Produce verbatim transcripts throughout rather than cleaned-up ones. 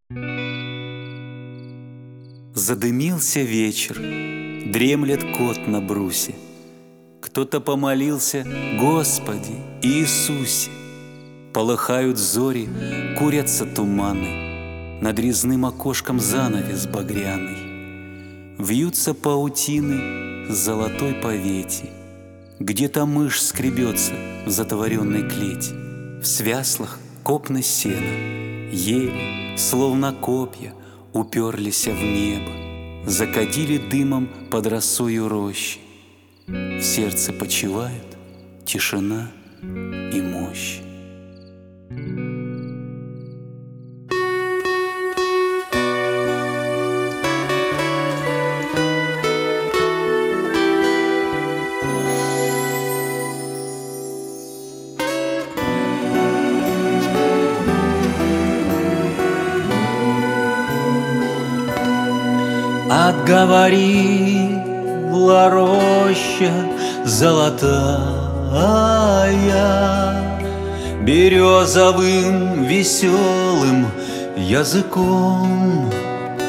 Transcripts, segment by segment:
Задымился вечер, дремлет кот на брусе. Кто-то помолился: Господи Иисусе. Полыхают зори, курятся туманы, над резным окошком занавес багряный. Вьются паутины золотой повети, где-то мышь скребется в затворенной клете. В свяслах копны сена, ели, словно копья, уперлись в небо, закадили дымом под росою рощи. В сердце почивают тишина и мощь. Отговорила роща золотая березовым веселым языком,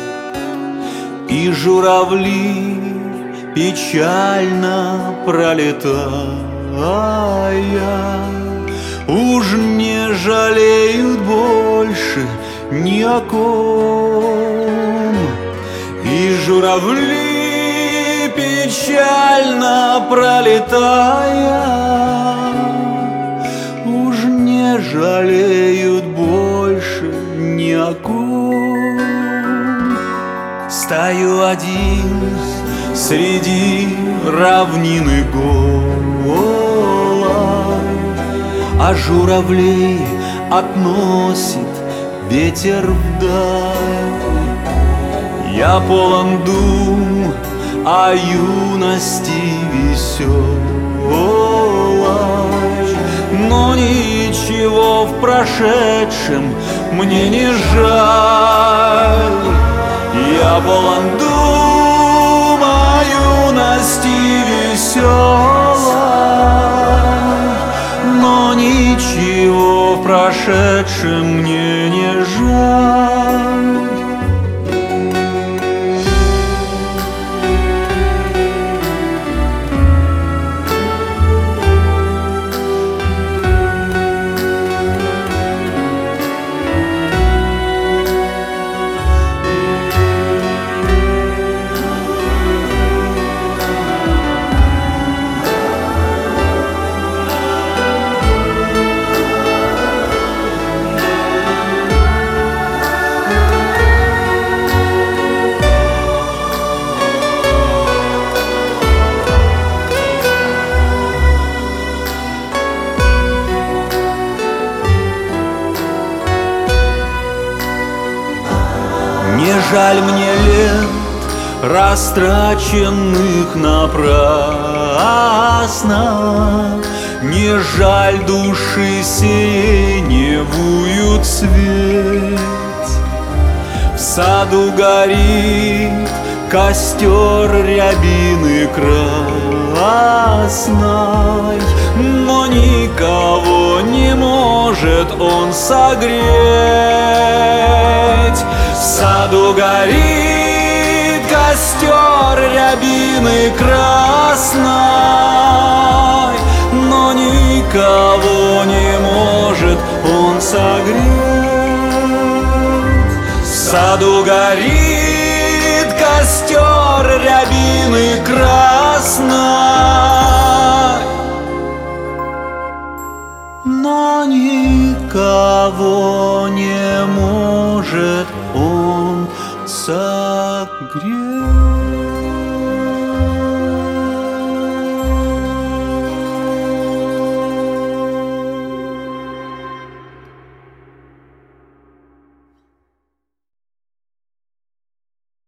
и журавли, печально пролетая, уж не жалеют больше ни о ком. И журавли, печально пролетая, уж не жалеют больше ни о ком. Стою один среди равнины голой, а журавлей относит ветер вдаль. Я полон дум о юности веселой, но ничего в прошедшем мне не жаль. Я полон дум о юности веселой, но ничего в прошедшем мне не жаль. Не жаль мне лет, растраченных напрасно, не жаль души сиреневую цветь. В саду горит костер рябины красной, но никого не может он согреть. В саду горит костер рябины красной, но никого не может он согреть. В саду горит костер рябины красной, но никого не может он согреть.